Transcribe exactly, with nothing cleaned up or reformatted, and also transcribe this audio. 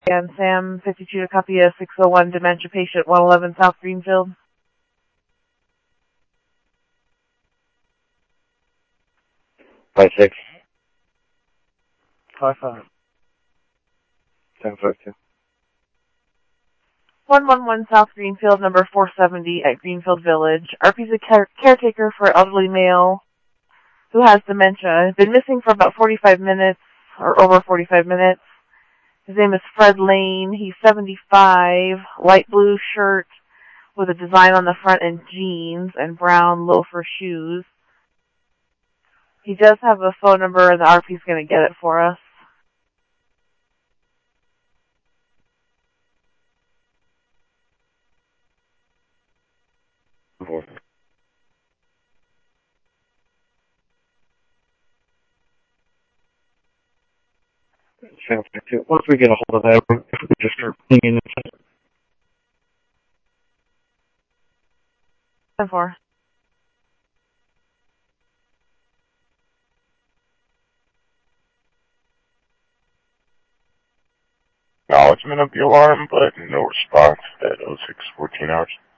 And Sam, fifty-two to copy a six oh one dementia patient, one eleven South Greenfield. Five six. Five five. Ten five two. one one one South Greenfield, number four seventy at Greenfield Village. R P's a care- caretaker for an elderly male who has dementia. Been missing for about forty-five minutes, or over forty-five minutes. His name is Fred Lane. He's seventy-five, light blue shirt with a design on the front and jeans and brown loafer shoes. He does have a phone number, and the R P's going to get it for us. Four. Ten five two. Once we get a hold of that, we just start pinging it. ten four. Acknowledgement of the alarm, but no response at oh six fourteen hours.